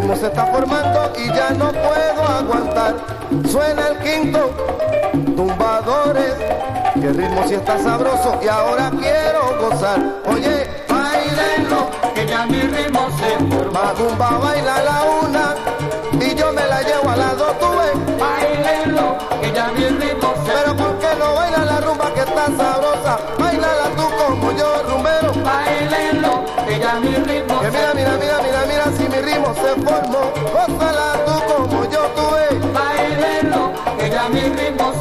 ritmo se está formando y ya no puedo aguantar. Suena el quinto, tumbadores, que el ritmo sí está sabroso y ahora quiero gozar. Oye, bailenlo, que ya mi ritmo se formó. Macumba baila la una y yo me la llevo a las dos, tú ves. Bailenlo, que ya mi ritmo se Pero ¿por qué no baila la rumba que está sabrosa? Bailala tú como yo, rumbero. Bailenlo, que ya mi ritmo Que mira, mira, mira, mira, mira, si mi ritmo se formó. Gózala tú como yo, tú ves. Bailenlo, que ya mi ritmo